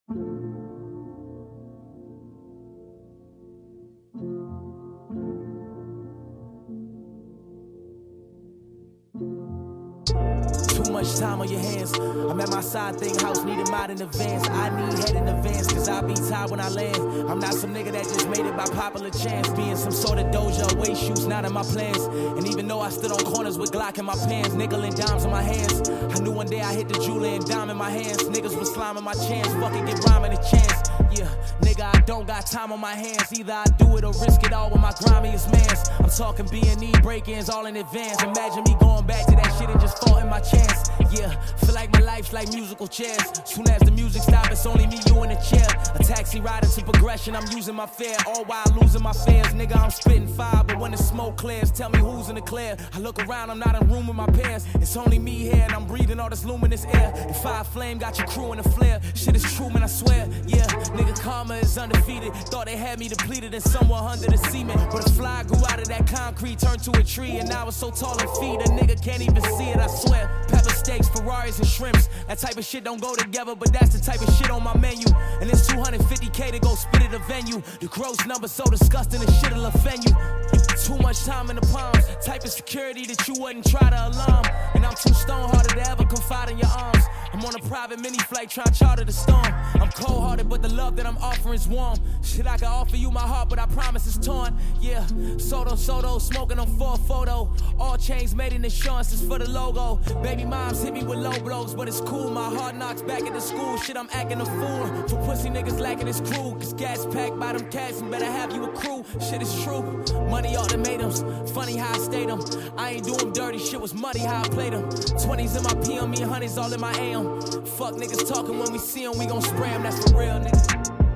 Too much time on your hands. I'm at my side thing house, needing mine in advance. I need head in advance, cause I be tired when I land. I'm not some nigga that just made it by popular chance. Being some sort of doja away shoots, not in my plans. And even though I stood on corners with Glock in my pants, nickel and dimes in my hands, I knew one day I hit the jeweler and dime in my hands. Niggas was sliming my chance, fucking get rhyming a chance. Yeah, nigga, I don't got time on my hands. Either I do it or risk it all with my grimiest mans. I'm talking B&E break-ins all in advance. Imagine me going back to that shit and just faulting my chance. Yeah, feel like my life's like musical chairs. Soon as the music stops, it's only me, you in a chair. A taxi ride into progression, I'm using my fare, all while losing my fares. Nigga, I'm spitting fire, but when the smoke clears, tell me who's in the clear. I look around, I'm not in room with my parents. It's only me here, and I'm breathing all this luminous air. The fire flame got your crew in a flare. Shit is true, man, I swear. Yeah, nigga, karma is undefeated. Thought they had me depleted and somewhere under the cement. But a fly grew out of that concrete, turned to a tree, and now it's so tall and feet, a nigga can't even see it, I swear. Pepper steaks, Ferraris, and shrimps. That type of shit don't go together, but that's the type of shit on my menu. And it's 250K to go spit at a venue. The gross number so disgusting, the shit'll offend you. Too much time in the palms, type of security that you wouldn't try to alarm. And I'm too stone-hearted to ever confide in your arms. I'm on a private mini flight trying to charter the storm. I'm cold-hearted, but the love that I'm offering is warm. Shit, I can offer you my heart, but I promise it's torn. Yeah, Soto, smoking on for a photo. All chains made in insurance is for the logo. Baby moms hit me with low blows, but it's cool. My heart knocks back at the school. Shit, I'm acting a fool. For pussy niggas lacking his crew. Cause gas packed by them cats and better have you a crew. Shit is true. Money ultimatums. Funny how I stayed them. I ain't doing dirty shit, was muddy how I played them. 20s in my PM, me and 100s all in my AM. Fuck niggas talking when we see them, we gon' spray them. That's for real, nigga.